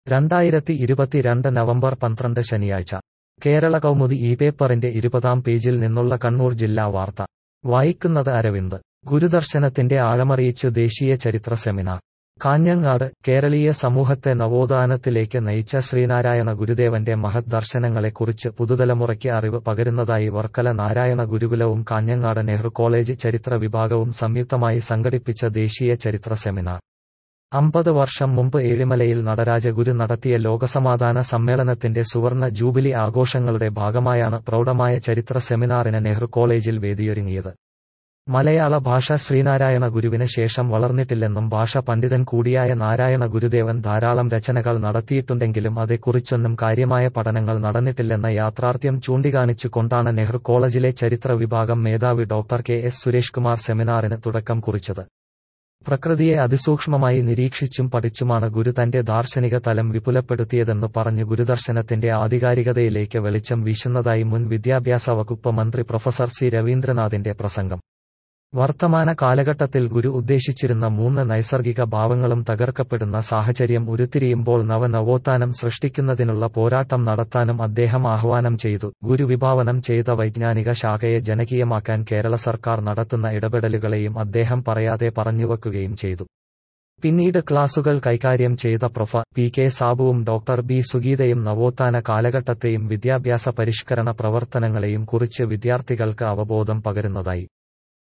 2022 November 12 ശനിയാഴ്ച കേരള കൗമുദി ഈ പേപ്പറിന്റെ 20-ാം പേജിൽ നിന്നുള്ള കണ്ണൂർ ജില്ലാ വാർത്ത വായിക്കുന്നത് അരവിന്ദ്. ഗുരുദർശനത്തിന്റെ ആഴമറിയിച്ച് ദേശീയ ചരിത്ര സെമിനാർ കാഞ്ഞങ്ങാട്. കേരളീയ സമൂഹത്തെ നവോത്ഥാനത്തിലേക്ക് നയിച്ച ശ്രീനാരായണ ഗുരുദേവന്റെ മഹത് ദർശനങ്ങളെക്കുറിച്ച് പുതുതലമുറയ്ക്ക് അറിവ് പകരുന്നതായി വർക്കല നാരായണ ഗുരുകുലവും കാഞ്ഞങ്ങാട് നെഹ്റു കോളേജ് ചരിത്ര വിഭാഗവും സംയുക്തമായി സംഘടിപ്പിച്ച ദേശീയ ചരിത്ര സെമിനാർ 50 വർഷം മുമ്പ് ഏഴിമലയിൽ നടരാജഗുരു നടത്തിയ ലോകസമാധാന സമ്മേളനത്തിന്റെ സുവർണ ജൂബിലി ആഘോഷങ്ങളുടെ ഭാഗമായാണ് പ്രൗഢമായ ചരിത്ര സെമിനാറിന് നെഹ്റു കോളേജിൽ വേദിയൊരുങ്ങിയത്. മലയാള ഭാഷ ശ്രീനാരായണ ഗുരുവിന് ശേഷം വളർന്നിട്ടില്ലെന്നും ഭാഷ പണ്ഡിതൻ കൂടിയായ നാരായണ ഗുരുദേവൻ ധാരാളം രചനകൾ നടത്തിയിട്ടുണ്ടെങ്കിലും അതേക്കുറിച്ചൊന്നും കാര്യമായ പഠനങ്ങൾ നടന്നിട്ടില്ലെന്ന യാഥാർത്ഥ്യം ചൂണ്ടിക്കാണിച്ചുകൊണ്ടാണ് നെഹ്റു കോളേജിലെ ചരിത്ര വിഭാഗം മേധാവി ഡോക്ടർ KS സുരേഷ് കുമാർ സെമിനാറിന് തുടക്കം കുറിച്ചത്. പ്രകൃതിയെ അതിസൂക്ഷ്മമായി നിരീക്ഷിച്ചും പഠിച്ചുമാണ് ഗുരു തന്റെ ദാർശനിക തലം വിപുലപ്പെടുത്തിയതെന്ന് പറഞ്ഞു ഗുരുദർശനത്തിന്റെ ആധികാരികതയിലേക്ക് വെളിച്ചം വീശുന്നതായി മുൻ വിദ്യാഭ്യാസ വകുപ്പ് മന്ത്രി പ്രൊഫസർ C രവീന്ദ്രനാഥിന്റെ പ്രസംഗം. വർത്തമാന കാലഘട്ടത്തിൽ ഗുരു ഉദ്ദേശിച്ചിരുന്ന 3 നൈസർഗിക ഭാവങ്ങളും തകർക്കപ്പെടുന്ന സാഹചര്യം ഉരുത്തിരിയുമ്പോൾ നവോത്ഥാനം സൃഷ്ടിക്കുന്നതിനുള്ള പോരാട്ടം നടത്താനും അദ്ദേഹം ആഹ്വാനം ചെയ്തു. ഗുരു വിഭാവനം ചെയ്ത വൈജ്ഞാനിക ശാഖയെ ജനകീയമാക്കാൻ കേരള സർക്കാർ നടത്തുന്ന ഇടപെടലുകളെയും അദ്ദേഹം പറയാതെ പറഞ്ഞുവെക്കുകയും ചെയ്തു. പിന്നീട് ക്ലാസുകൾ കൈകാര്യം ചെയ്ത പ്രൊഫ. PK സാബുവും ഡോക്ടർ B സുഗീതയും നവോത്ഥാന കാലഘട്ടത്തെയും വിദ്യാഭ്യാസ പരിഷ്കരണ പ്രവർത്തനങ്ങളെയും കുറിച്ച് വിദ്യാർത്ഥികൾക്ക് അവബോധം പകരുന്നതായി.